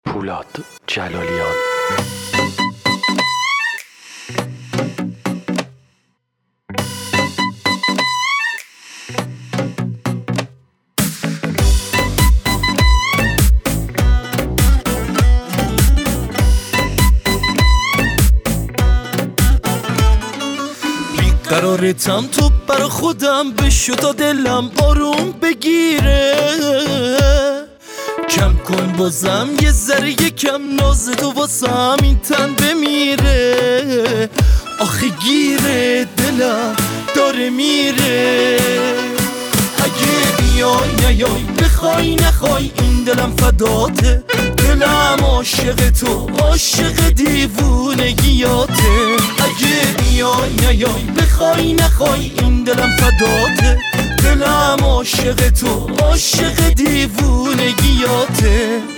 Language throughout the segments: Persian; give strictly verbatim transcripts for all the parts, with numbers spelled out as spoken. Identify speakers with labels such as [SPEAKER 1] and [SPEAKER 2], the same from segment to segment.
[SPEAKER 1] پولاد جلالیان.
[SPEAKER 2] قرارتم تو برا خودم بشو تا دلم آروم بگیره. کم کن بازم یه ذره یکم ناز تو واسم این تن بمیره. آخه گیره دلم داره میره. اگه بیای نیای بخوای نخوای این دلم فداته. دلم عاشق تو عاشق دیوونگیاته. اگه بیای نیای بخوای نخوای این دلم فداته. دلم عاشق تو عاشق دیوونگیاته.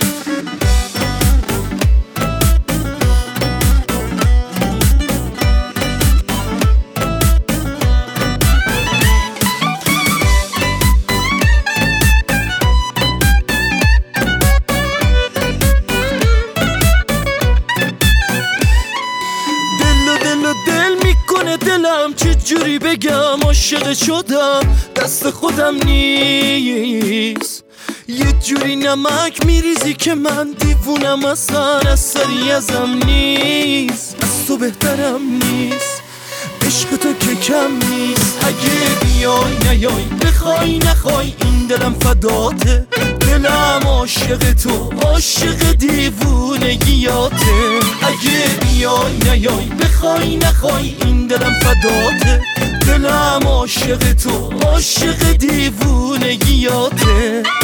[SPEAKER 2] دلم چه جوری بگم عاشق شدم دست خودم نیست. یه جوری نمک میریزی که من دیوونم اصلا اثری ازم نیست. از تو بهترم نیست عشق تو که کم نیست. اگه بیای نیای بخوای نخوای این دلم فداته. دلم عاشق تو عاشق دیوونگیاته. اگه بیای نیای بخوای نخوای این دلم فداته. دلم عاشق تو عاشق دیوونگیاته.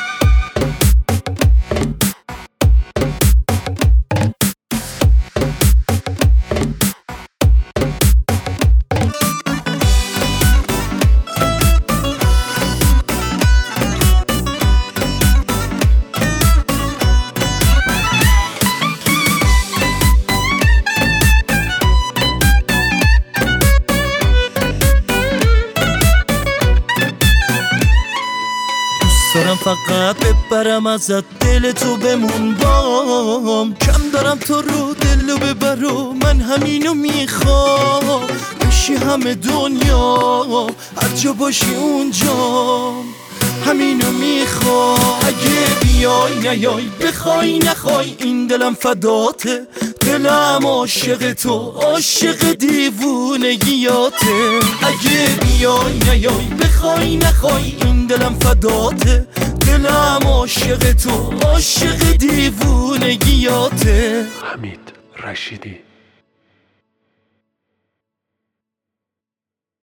[SPEAKER 2] دارم فقط ببرم ازت دل تو بمون بام. کم دارم تو رو دلو ببرو من همینو میخوام. بشی همه دنیا هر جا باشی اونجا همینو میخوام. اگه بیای نیای بخوای نخوای این دلم فداته. دلم عاشق تو عاشق دیوونگیاته. اگه بیای نیای بخوای نخوای این دلم فداته. دلم عاشق تو عاشق دیوونگیاته.
[SPEAKER 1] حمید رشیدی.